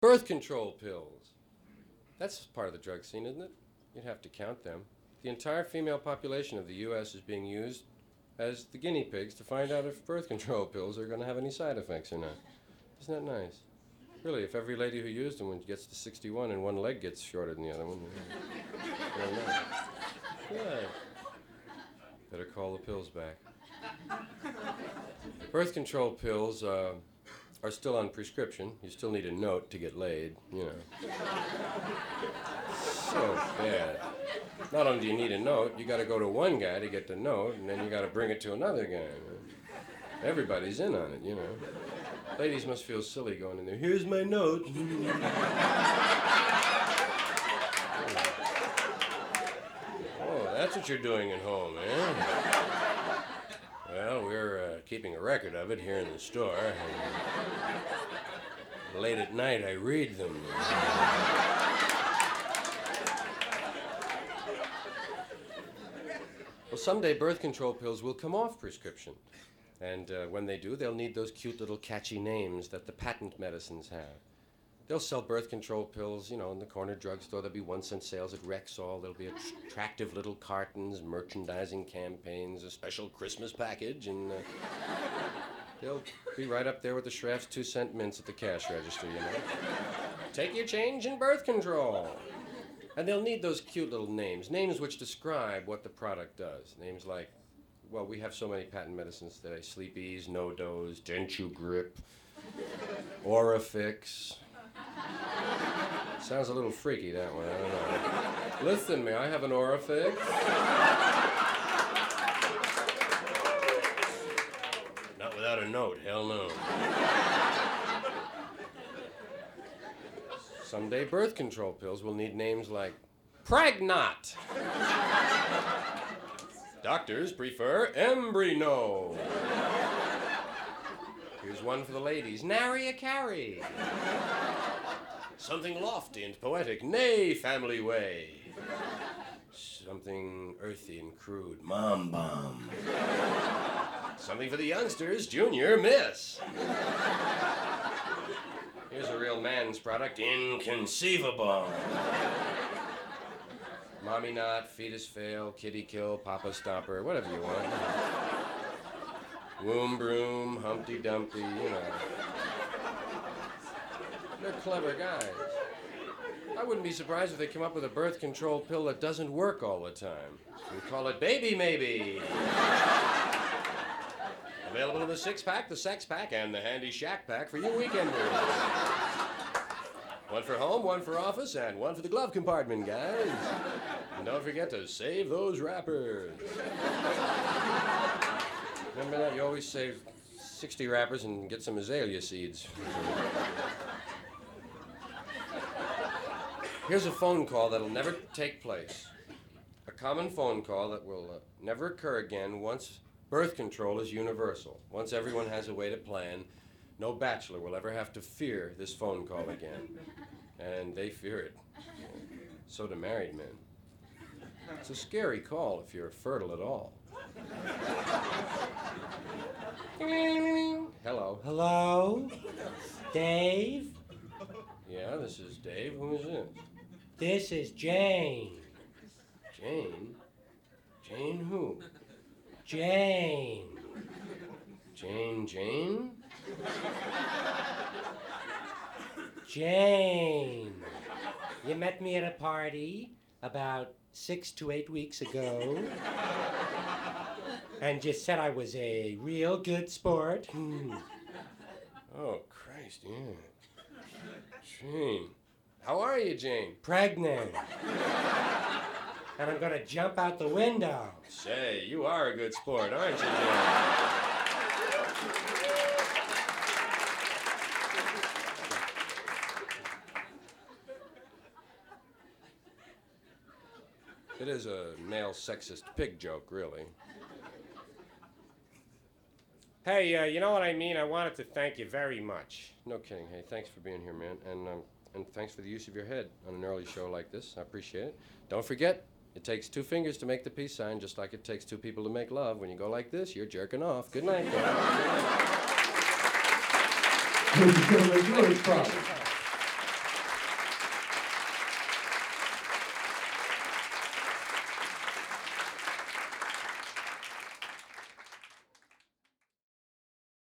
Birth control pills. That's part of the drug scene, isn't it? You'd have to count them. The entire female population of the U.S. is being used as the guinea pigs to find out if birth control pills are going to have any side effects or not. Isn't that nice? Really, if every lady who used them gets to 61 and one leg gets shorter than the other one, very nice. Good. Better call the pills back. Birth control pills are still on prescription. You still need a note to get laid, you know. So bad. Not only do you need a note, you got to go to one guy to get the note, and then you got to bring it to another guy. Everybody's in on it, you know. Ladies must feel silly going in there. Here's my note. Oh, that's what you're doing at home, eh? Well, we're keeping a record of it here in the store. And late at night, I read them. Well, someday birth control pills will come off prescription. And when they do, they'll need those cute little catchy names that the patent medicines have. They'll sell birth control pills, you know, in the corner drugstore. There'll be 1-cent sales at Rexall. There'll be attractive little cartons, merchandising campaigns, a special Christmas package, and they'll be right up there with the Schreff's 2-cent mints at the cash register, you know. Take your change in birth control. And they'll need those cute little names which describe what the product does. Names like, well, we have so many patent medicines today. Sleep Ease, No-Dose, Denture Grip, Orifix. Sounds a little freaky, that one, I don't know. Listen, may I have an Orifix? Not without a note, hell no. Someday birth control pills will need names like Pregnot. Doctors prefer Embryno. Here's one for the ladies, Nary a Carry. Something lofty and poetic, Nay Family Way. Something earthy and crude, Mom Bomb. Something for the youngsters, Junior Miss. Here's a real man's product, Inconceivable. Mommy Knot, Fetus Fail, Kitty Kill, Papa Stomper, whatever you want. Womb Broom, Humpty Dumpty, you know. They're clever guys. I wouldn't be surprised if they come up with a birth control pill that doesn't work all the time. We call it Baby Maybe. Available in the 6-pack, the sex pack, and the handy shack pack for you weekenders. One for home, one for office, and one for the glove compartment, guys. And don't forget to save those wrappers. Remember that? You always save 60 wrappers and get some azalea seeds. Here's a phone call that'll never take place. A common phone call that will never occur again once birth control is universal. Once everyone has a way to plan, no bachelor will ever have to fear this phone call again. And they fear it. So do married men. It's a scary call if you're fertile at all. Hello. Hello? Dave? Yeah, this is Dave. Who is this? This is Jane. Jane? Jane who? Jane. Jane? Jane. You met me at a party about 6 to 8 weeks ago. And you said I was a real good sport. Oh, Christ, yeah. Jane. How are you, Jane? Pregnant. And I'm gonna jump out the window. Say, you are a good sport, aren't you, Jane? It is a male sexist pig joke, really. Hey, you know what I mean? I wanted to thank you very much. No kidding. Hey, thanks for being here, man. And thanks for the use of your head on an early show like this. I appreciate it. Don't forget, it takes 2 fingers to make the peace sign, just like it takes 2 people to make love. When you go like this, you're jerking off. Good night, guys. Ladies and gentlemen,